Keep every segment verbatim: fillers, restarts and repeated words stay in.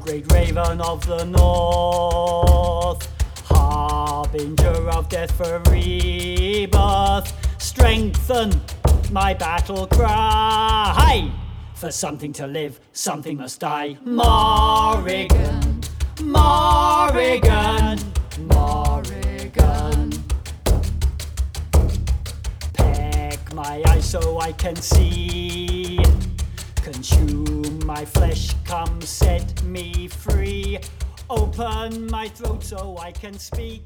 great raven of the north, harbinger of death for rebirth, strengthen my battle cry. For something to live, something must die. Morrigan, Morrigan, Morrigan. Peck my eyes so I can see, consume my flesh, come set me free. Open my throat so I can speak.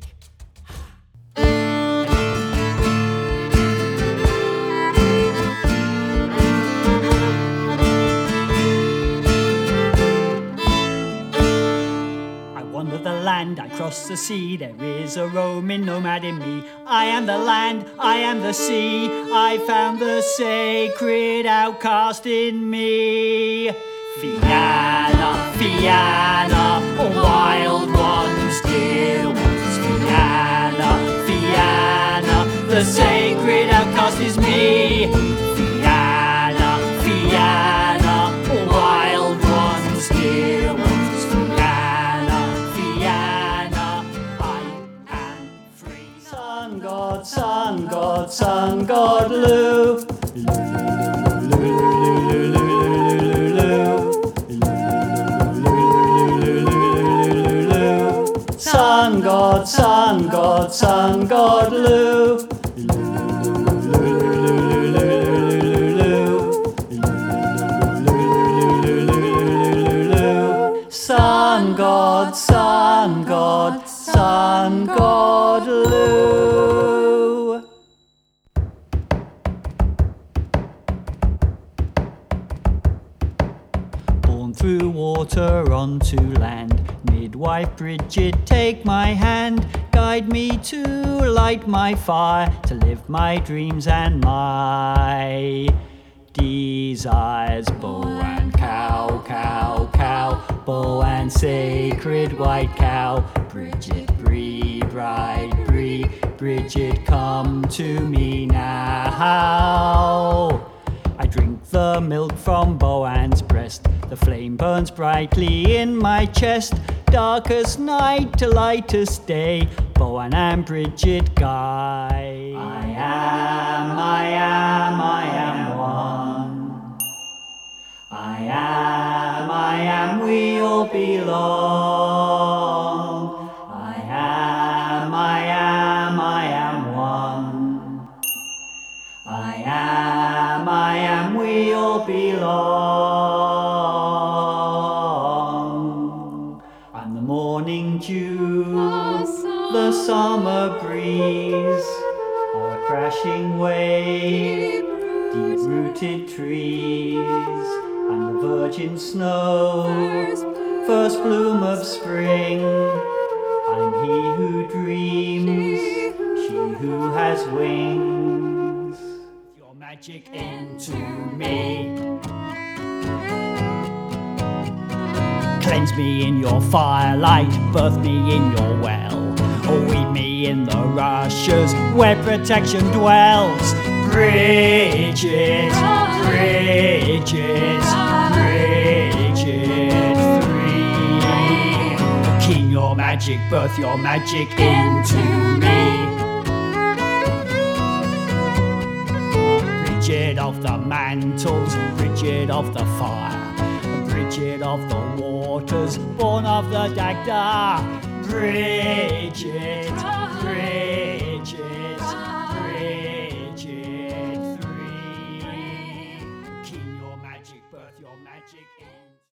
Wander the land, I cross the sea, there is a roaming nomad in me. I am the land, I am the sea, I found the sacred outcast in me. Fianna, Fianna, a wild one still wants Fianna, Fianna, the sacred outcast is me. Fianna, Fianna, a wild one still wants Sun God, Sun God, Sun God, Lou. Sun God, Sun God, Sun God, Lou. Sun God, Sun God, Sun God, Lou. Born through water onto land, midwife Bridget, take my hand, guide me to light my fire, to live my dreams and my desires. Bow and cow, cow, cow, bow and sacred white cow. Bridget, Bree, bride, Bree, Bridget, come to me now. I drink the milk from Boan's breast, the flame burns brightly in my chest. Darkest night to lightest day, Boan and Bridget guide. I am, I am, I am one. I am, I am, we all belong. I am, I am, I am one. I am, I am, we all belong. I'm the morning dew, the summer breeze, a crashing wave, deep-rooted trees. I'm the virgin snow, first bloom of spring. I'm he who dreams, she who has wings. Your magic into me. Cleanse me in your firelight, birth me in your well, or weave me in the rushes where protection dwells. Bridget, Bridget, Bridget three. Keen your magic, birth your magic into me. Bridget of the mantles, Bridget of the fire, Bridget of the waters, born of the Dagda. Bridget, Bridget.